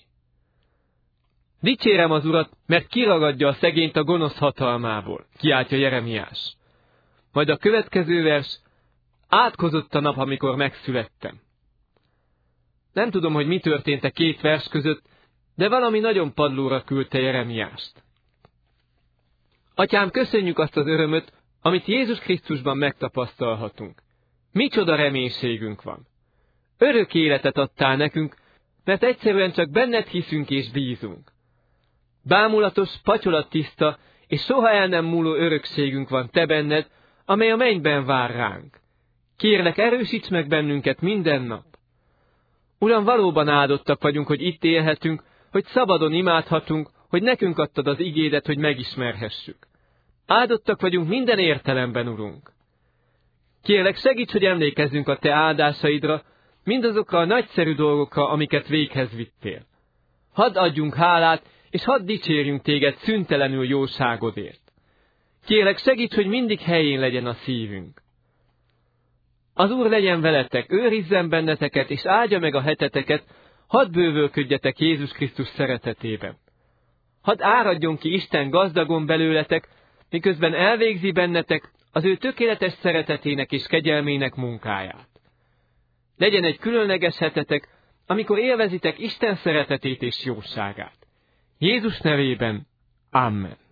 Dicsérem az Urat, mert kiragadja a szegényt a gonosz hatalmából, kiáltja Jeremiás. Majd a következő vers, átkozott a nap, amikor megszülettem. Nem tudom, hogy mi történt a két vers között, de valami nagyon padlóra küldte Jeremiást. Atyám, köszönjük azt az örömöt, amit Jézus Krisztusban megtapasztalhatunk. Micsoda reménységünk van. Örök életet adtál nekünk, mert egyszerűen csak benned hiszünk és bízunk. Bámulatos, patyolattiszta és soha el nem múló örökségünk van te benned, amely a mennyben vár ránk. Kérlek, erősíts meg bennünket minden nap. Uram, valóban áldottak vagyunk, hogy itt élhetünk, hogy szabadon imádhatunk, hogy nekünk adtad az igédet, hogy megismerhessük. Áldottak vagyunk minden értelemben, Urunk. Kérlek, segíts, hogy emlékezzünk a te áldásaidra, mindazokra a nagyszerű dolgokra, amiket véghez vittél. Hadd adjunk hálát, és hadd dicsérjünk téged szüntelenül jóságodért. Kérlek, segíts, hogy mindig helyén legyen a szívünk. Az Úr legyen veletek, őrizzen benneteket, és áldja meg a heteteket, hadd bővölködjetek Jézus Krisztus szeretetében. Hadd áradjon ki Isten gazdagon belőletek, miközben elvégzi bennetek az ő tökéletes szeretetének és kegyelmének munkáját. Legyen egy különleges hetetek, amikor élvezitek Isten szeretetét és jóságát. Jézus nevében, Amen.